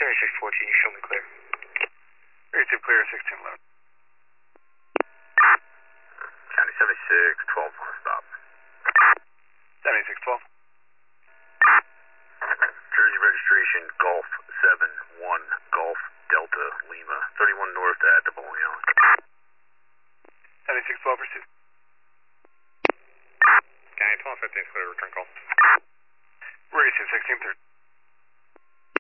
7614, you show me clear. 32 clear, 1611. County 7612 on a stop. 7612. Jersey registration Golf 71 Golf Delta Lima 31 north at the bowling alley. 7612, pursuit. County 1215 clear, return call. Racing 1630.